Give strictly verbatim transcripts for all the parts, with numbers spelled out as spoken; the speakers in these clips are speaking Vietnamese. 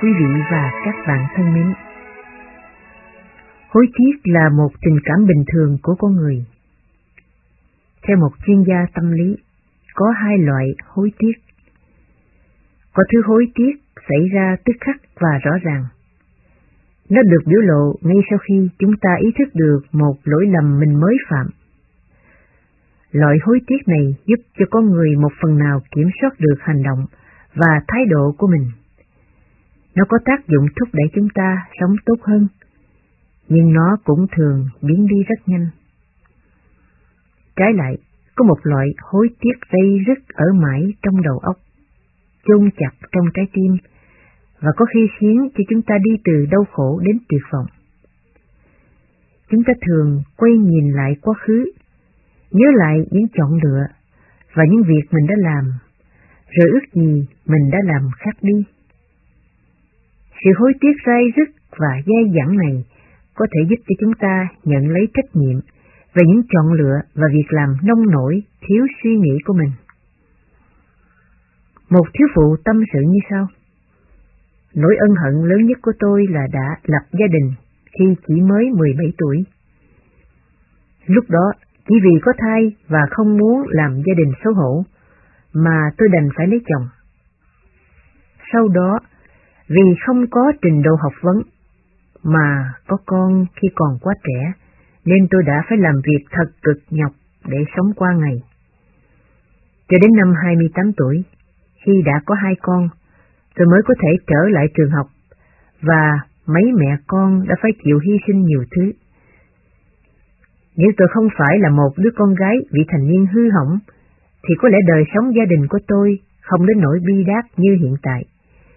Quý vị và các bạn thân mến, hối tiếc là một tình cảm bình thường của con người. Theo một chuyên gia tâm lý, có hai loại hối tiếc. Có thứ hối tiếc xảy ra tức khắc và rõ ràng. Nó được biểu lộ ngay sau khi chúng ta ý thức được một lỗi lầm mình mới phạm. Loại hối tiếc này giúp cho con người một phần nào kiểm soát được hành động và thái độ của mình. Nó có tác dụng thúc đẩy chúng ta sống tốt hơn, nhưng nó cũng thường biến đi rất nhanh. Trái lại, có một loại hối tiếc dây dứt ở mãi trong đầu óc, chôn chặt trong trái tim, và có khi khiến cho chúng ta đi từ đau khổ đến tuyệt vọng. Chúng ta thường quay nhìn lại quá khứ, nhớ lại những chọn lựa và những việc mình đã làm, rồi ước gì mình đã làm khác đi. Sự hối tiếc dai dứt và dai dẳng này có thể giúp cho chúng ta nhận lấy trách nhiệm về những chọn lựa và việc làm nông nổi, thiếu suy nghĩ của mình. Một thiếu phụ tâm sự như sau: nỗi ân hận lớn nhất của tôi là đã lập gia đình khi chỉ mới mười bảy tuổi. Lúc đó, chỉ vì có thai và không muốn làm gia đình xấu hổ, mà tôi đành phải lấy chồng. Sau đó, vì không có trình độ học vấn, mà có con khi còn quá trẻ, nên tôi đã phải làm việc thật cực nhọc để sống qua ngày. Cho đến năm hai mươi tám tuổi, khi đã có hai con, tôi mới có thể trở lại trường học, và mấy mẹ con đã phải chịu hy sinh nhiều thứ. Nếu tôi không phải là một đứa con gái vị thành niên hư hỏng, thì có lẽ đời sống gia đình của tôi không đến nỗi bi đát như hiện tại.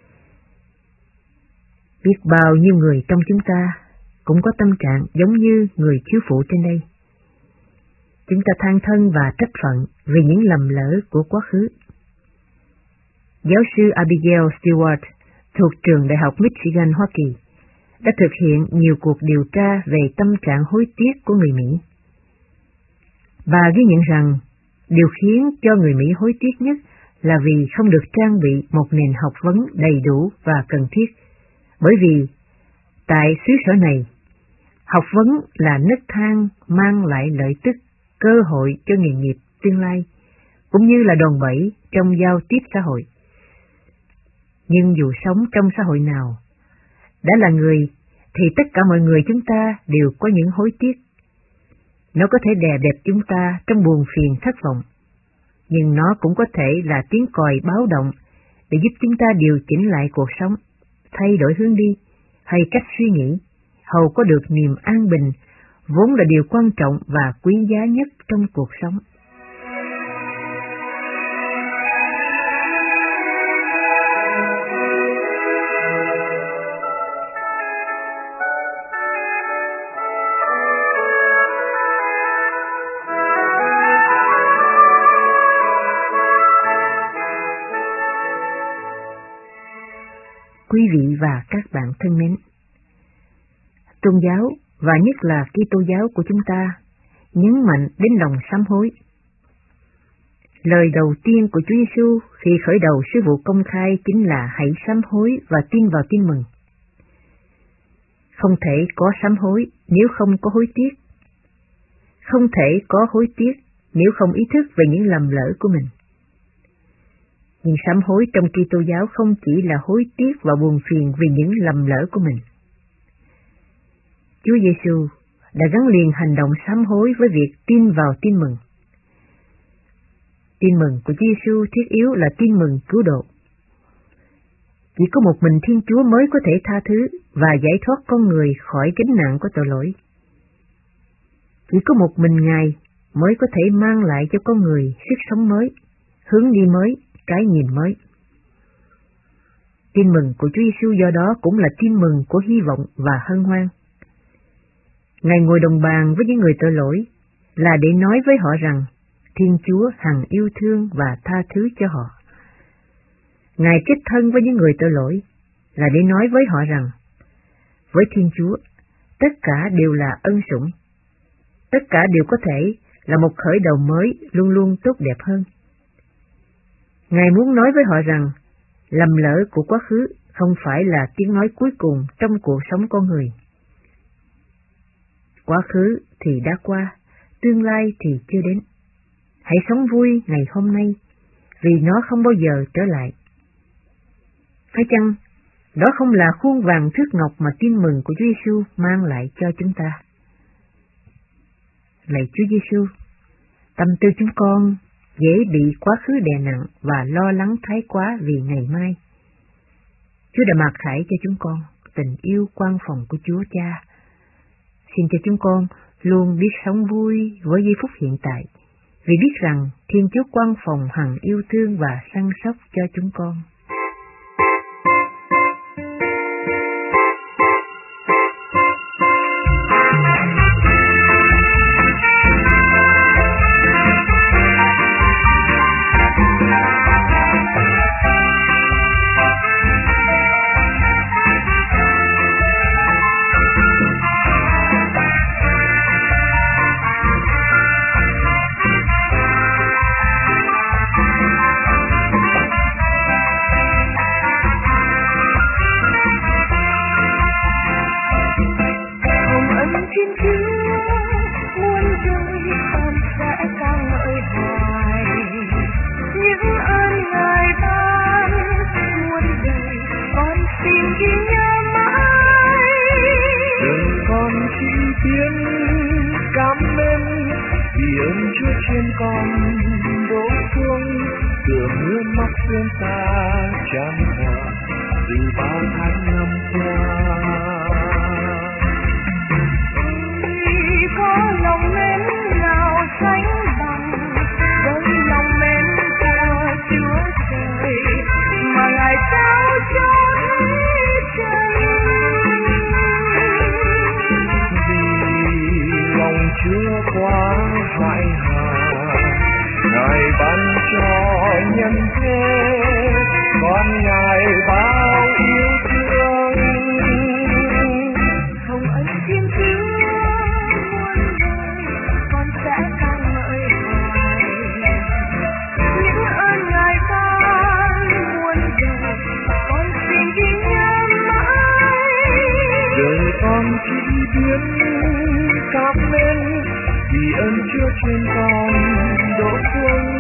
Biết bao nhiêu người trong chúng ta cũng có tâm trạng giống như người thiếu phụ trên đây. Chúng ta than thân và trách phận vì những lầm lỡ của quá khứ. Giáo sư Abigail Stewart thuộc trường Đại học Michigan, Hoa Kỳ đã thực hiện nhiều cuộc điều tra về tâm trạng hối tiếc của người Mỹ. Bà ghi nhận rằng điều khiến cho người Mỹ hối tiếc nhất là vì không được trang bị một nền học vấn đầy đủ và cần thiết, bởi vì tại xứ sở này, học vấn là nấc thang mang lại lợi tức, cơ hội cho nghề nghiệp tương lai, cũng như là đòn bẩy trong giao tiếp xã hội. Nhưng dù sống trong xã hội nào, đã là người, thì tất cả mọi người chúng ta đều có những hối tiếc. Nó có thể đè bẹp chúng ta trong buồn phiền thất vọng, nhưng nó cũng có thể là tiếng còi báo động để giúp chúng ta điều chỉnh lại cuộc sống, thay đổi hướng đi hay cách suy nghĩ, hầu có được niềm an bình, vốn là điều quan trọng và quý giá nhất trong cuộc sống. Quý vị và các bạn thân mến, tôn giáo và nhất là Kitô giáo của chúng ta nhấn mạnh đến lòng sám hối. Lời đầu tiên của Chúa Giêsu khi khởi đầu sứ vụ công khai chính là hãy sám hối và tin vào tin mừng. Không thể có sám hối nếu không có hối tiếc. Không thể có hối tiếc nếu không ý thức về những lầm lỡ của mình. Nhưng sám hối trong Kitô giáo không chỉ là hối tiếc và buồn phiền vì những lầm lỡ của mình. Chúa Giêsu đã gắn liền hành động sám hối với việc tin vào tin mừng. Tin mừng của Chúa Giêsu thiết yếu là tin mừng cứu độ. Chỉ có một mình Thiên Chúa mới có thể tha thứ và giải thoát con người khỏi gánh nặng của tội lỗi. Chỉ có một mình Ngài mới có thể mang lại cho con người sức sống mới, hướng đi mới, cái nhìn mới. Tin mừng của Chúa Giêsu do đó cũng là tin mừng của hy vọng và hân hoan. Ngài ngồi đồng bàn với những người tội lỗi là để nói với họ rằng Thiên Chúa hằng yêu thương và tha thứ cho họ. Ngài kết thân với những người tội lỗi là để nói với họ rằng với Thiên Chúa tất cả đều là ân sủng, tất cả đều có thể là một khởi đầu mới luôn luôn tốt đẹp hơn. Ngài muốn nói với họ rằng lầm lỡ của quá khứ không phải là tiếng nói cuối cùng trong cuộc sống con người. Quá khứ thì đã qua, tương lai thì chưa đến. Hãy sống vui ngày hôm nay, vì nó không bao giờ trở lại. Phải chăng đó không là khuôn vàng thước ngọc mà tin mừng của Chúa Giêsu mang lại cho chúng ta? Lạy Chúa Giêsu, tâm tư chúng con dễ bị quá khứ đè nặng và lo lắng thái quá vì ngày mai. Chúa đã mặc khải cho chúng con tình yêu quan phòng của Chúa Cha. Xin cho chúng con luôn biết sống vui với giây phút hiện tại, vì biết rằng Thiên Chúa quan phòng hằng yêu thương và săn sóc cho chúng con.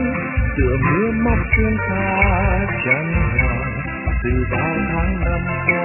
Tựa mưa móc xuyên xa chẳng hòa từ bao tháng năm qua.